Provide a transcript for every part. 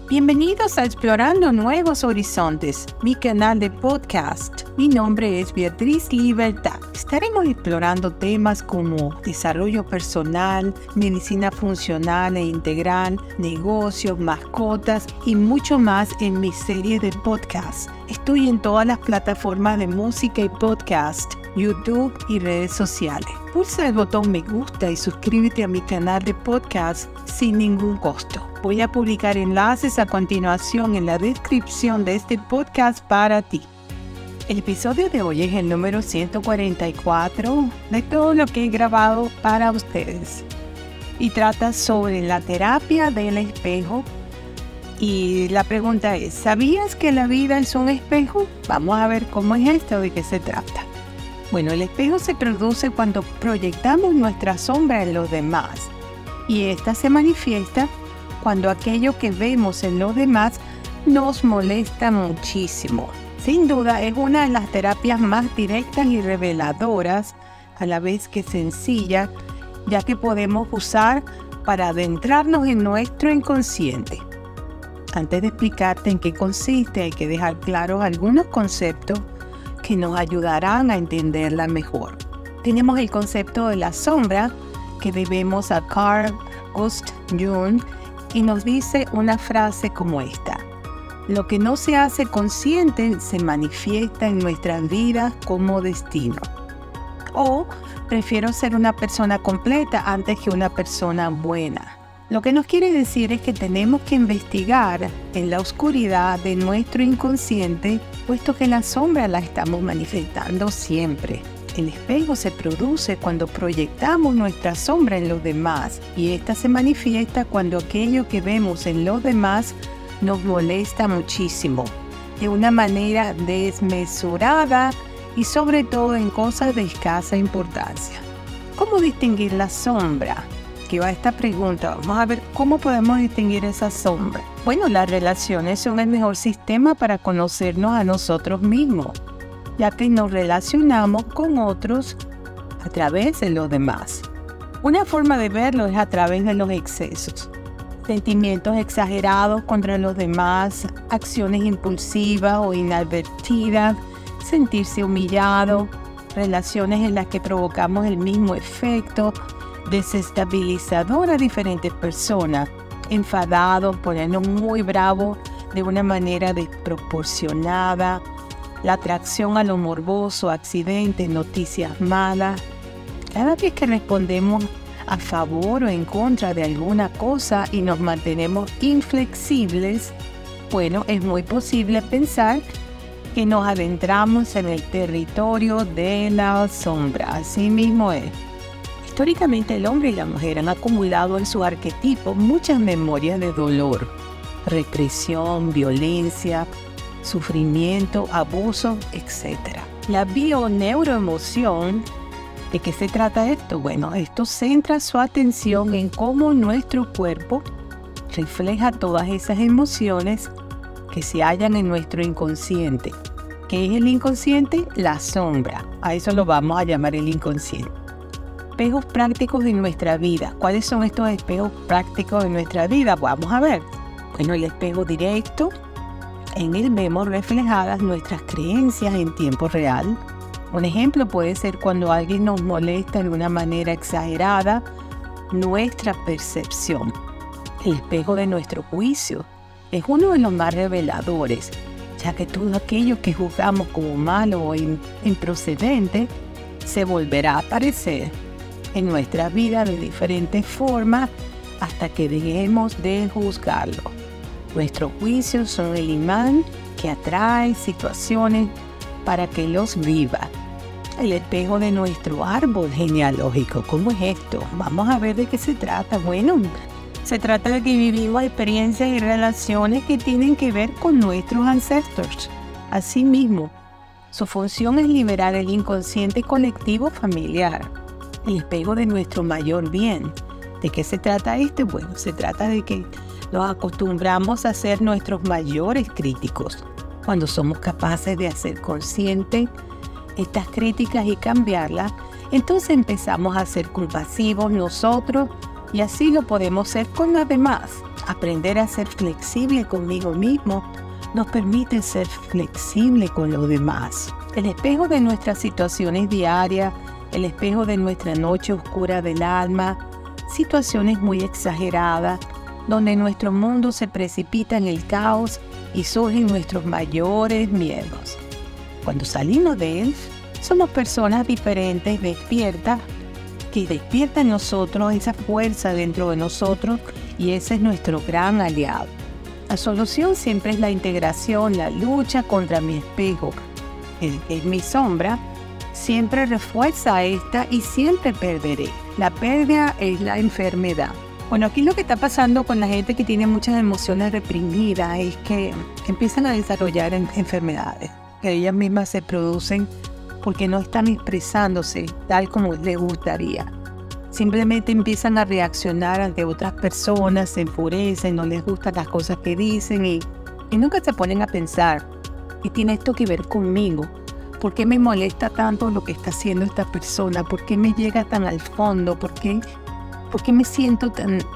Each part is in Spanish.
Bienvenidos a Explorando Nuevos Horizontes, mi canal de podcast. Mi nombre es Beatriz Libertad. Estaremos explorando temas como desarrollo personal, medicina funcional e integral, negocios, mascotas y mucho más en mi serie de podcast. Estoy en todas las plataformas de música y podcast, YouTube y redes sociales. Pulsa el botón me gusta y suscríbete a mi canal de podcast sin ningún costo. Voy a publicar enlaces a continuación en la descripción de este podcast para ti. El episodio de hoy es el número 144 de todo lo que he grabado para ustedes. Y trata sobre la terapia del espejo. Y la pregunta es, ¿sabías que la vida es un espejo? Vamos a ver cómo es esto, de qué se trata. Bueno, el espejo se produce cuando proyectamos nuestra sombra en los demás. Y esta se manifiesta cuando aquello que vemos en los demás nos molesta muchísimo. Sin duda es una de las terapias más directas y reveladoras, a la vez que sencilla, ya que podemos usar para adentrarnos en nuestro inconsciente. Antes de explicarte en qué consiste, hay que dejar claros algunos conceptos que nos ayudarán a entenderla mejor. Tenemos el concepto de la sombra, que debemos a Carl Gustav Jung, y nos dice una frase como esta: lo que no se hace consciente se manifiesta en nuestras vidas como destino. O prefiero ser una persona completa antes que una persona buena. Lo que nos quiere decir es que tenemos que investigar en la oscuridad de nuestro inconsciente, puesto que la sombra la estamos manifestando siempre. El espejo se produce cuando proyectamos nuestra sombra en los demás, y esta se manifiesta cuando aquello que vemos en los demás nos molesta muchísimo, de una manera desmesurada y sobre todo en cosas de escasa importancia. ¿Cómo distinguir la sombra? Que va esta pregunta. Vamos a ver cómo podemos distinguir esa sombra. Bueno, las relaciones son el mejor sistema para conocernos a nosotros mismos, ya que nos relacionamos con otros a través de los demás. Una forma de verlo es a través de los excesos. Sentimientos exagerados contra los demás, acciones impulsivas o inadvertidas, sentirse humillado, relaciones en las que provocamos el mismo efecto desestabilizador a diferentes personas, enfadados, poniendo muy bravo de una manera desproporcionada, la atracción a lo morboso, accidentes, noticias malas. Cada vez que respondemos a favor o en contra de alguna cosa y nos mantenemos inflexibles, bueno, es muy posible pensar que nos adentramos en el territorio de la sombra. Así mismo es. Históricamente el hombre y la mujer han acumulado en su arquetipo muchas memorias de dolor, represión, violencia, sufrimiento, abuso, etc. La bioneuroemoción, ¿de qué se trata esto? Bueno, esto centra su atención en cómo nuestro cuerpo refleja todas esas emociones que se hallan en nuestro inconsciente. ¿Qué es el inconsciente? La sombra. A eso lo vamos a llamar el inconsciente. Espejos prácticos de nuestra vida. ¿Cuáles son estos espejos prácticos de nuestra vida? Vamos a ver. Bueno, el espejo directo. En él vemos reflejadas nuestras creencias en tiempo real. Un ejemplo puede ser cuando alguien nos molesta de una manera exagerada, nuestra percepción. El espejo de nuestro juicio es uno de los más reveladores, ya que todo aquello que juzgamos como malo o improcedente se volverá a aparecer en nuestra vida de diferentes formas hasta que dejemos de juzgarlo. Nuestros juicios son el imán que atrae situaciones para que los viva. El espejo de nuestro árbol genealógico. ¿Cómo es esto? Vamos a ver de qué se trata. Bueno, se trata de que vivimos experiencias y relaciones que tienen que ver con nuestros ancestros. Asimismo, su función es liberar el inconsciente colectivo familiar. El espejo de nuestro mayor bien. ¿De qué se trata esto? Bueno, se trata de que nos acostumbramos a ser nuestros mayores críticos. Cuando somos capaces de hacer consciente estas críticas y cambiarlas, entonces empezamos a ser compasivos nosotros y así lo podemos ser con los demás. Aprender a ser flexible conmigo mismo nos permite ser flexible con los demás. El espejo de nuestras situaciones diarias, el espejo de nuestra noche oscura del alma, situaciones muy exageradas, donde nuestro mundo se precipita en el caos y surgen nuestros mayores miedos. Cuando salimos de él, somos personas diferentes, despiertas, que despierta en nosotros esa fuerza dentro de nosotros, y ese es nuestro gran aliado. La solución siempre es la integración, la lucha contra mi espejo, que es mi sombra. Siempre refuerza esta y siempre perderé. La pérdida es la enfermedad. Bueno, aquí lo que está pasando con la gente que tiene muchas emociones reprimidas es que empiezan a desarrollar enfermedades que ellas mismas se producen porque no están expresándose tal como les gustaría. Simplemente empiezan a reaccionar ante otras personas, se enfurecen, no les gustan las cosas que dicen y nunca se ponen a pensar, ¿qué tiene esto que ver conmigo? ¿Por qué me molesta tanto lo que está haciendo esta persona? ¿Por qué me llega tan al fondo? ¿Por qué me siento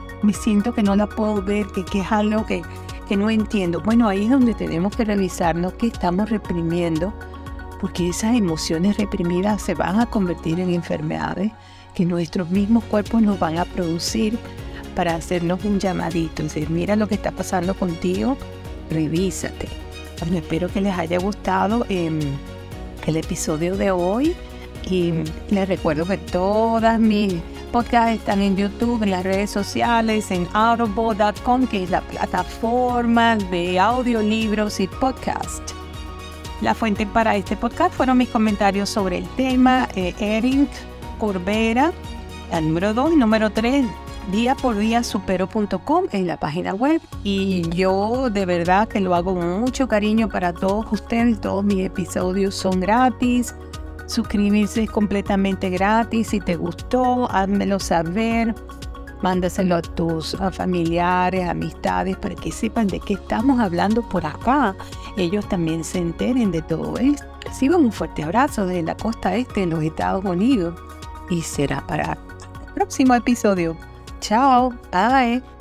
que no la puedo ver, que es algo que no entiendo? Bueno, ahí es donde tenemos que revisarnos qué estamos reprimiendo, porque esas emociones reprimidas se van a convertir en enfermedades que nuestros mismos cuerpos nos van a producir para hacernos un llamadito. Es decir, mira lo que está pasando contigo, revísate. Bueno, espero que les haya gustado el episodio de hoy y les recuerdo que todas mis podcasts están en YouTube, en las redes sociales, en audible.com, que es la plataforma de audiolibros y podcast. La fuente para este podcast fueron mis comentarios sobre el tema, Erin Corbera, el número 2 y número 3, día por día supero.com en la página web. Y yo de verdad que lo hago con mucho cariño para todos ustedes. Todos mis episodios son gratis. Suscribirse es completamente gratis. Si te gustó, házmelo saber. Mándaselo a tus familiares, amistades, para que sepan de qué estamos hablando por acá. Ellos también se enteren de todo esto. Reciban un fuerte abrazo desde la costa este de los Estados Unidos. Y será para el próximo episodio. Chao. Bye.